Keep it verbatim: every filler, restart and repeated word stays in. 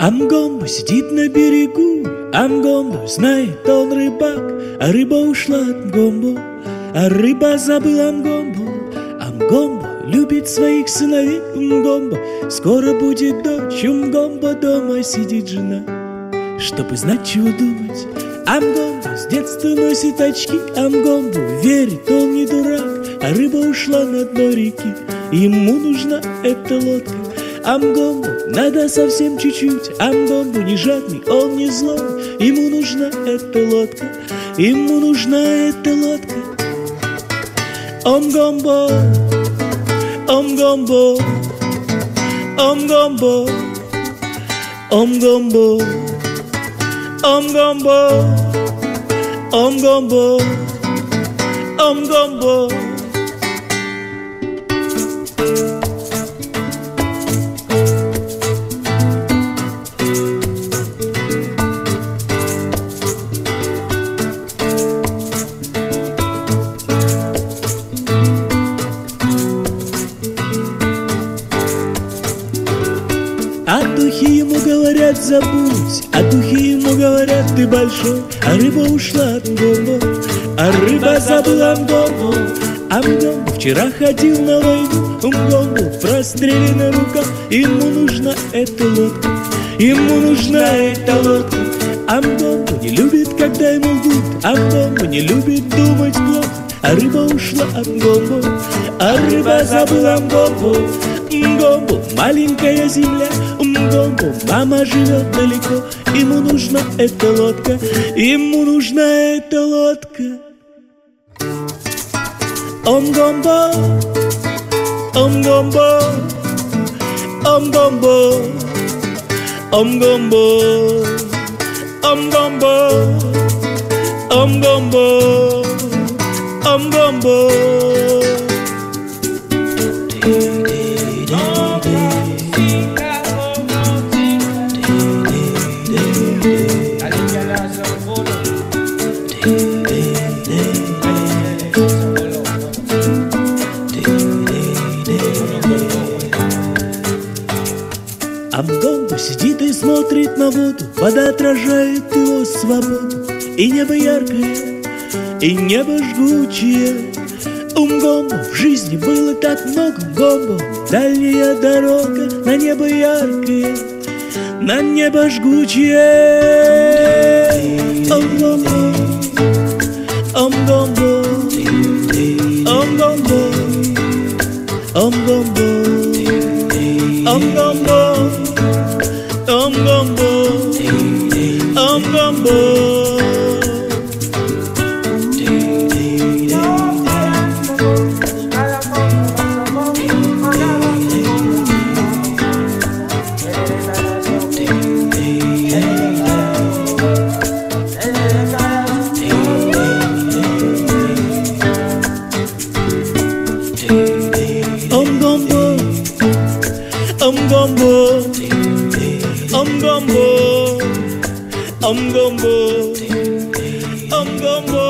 Амгомбо сидит на берегу, Амгомбо знает, он рыбак, а рыба ушла от Мгомбо, а рыба забыла Мгомбо. Амгомбо любит своих сыновей, Мгомбо, скоро будет дочь, у Мгомбо дома сидит жена. Чтобы знать, чего думать, Амгомбо с детства носит очки, Амгомбо верит, он не дурак, а рыба ушла на дно реки, ему нужна эта лодка. Амгомбо надо совсем чуть-чуть, Амгомбо не жадный, он не злой, ему нужна эта лодка, ему нужна эта лодка. Омгомбо, Омгомбо, Омгомбо, Омгомбо, Омгомбо, Омгомбо, Омгомбо. А духи ему говорят, забудь, а духи ему говорят, ты большой, а рыба ушла от Мгомбо, а рыба забыла Мгомбо. А Мгомбо вчера ходил на войну, Мгомбо прострелена рука, ему нужна эта лодка, ему нужна эта лодка. А Мгомбо не любит, когда ему лгут, а Мгомбо не любит думать плохо, а рыба ушла от Мгомбо, а рыба забыла Мгомбо. Мгомбо маленькая земля, Мгомбо мама живет далеко, ему нужна эта лодка, ему нужна эта лодка. Омгомбо, Омгомбо, Омгомбо, Омгомбо, Омгомбо, Омгомбо, Омгомбо. Амгомбо сидит и смотрит на воду, вода отражает его свободу. И небо яркое, и небо жгучее. У Мгомбо в жизни было так много, Мгомбо дальняя дорога, на небо яркое, на небо жгучее. Омгомбо, Омгомбо, Омгомбо, Омгомбо, Омгомбо, Омгомбо, Омгомбо. Омгомбо, Омгомбо, Омгомбо, Омгомбо, Омгомбо.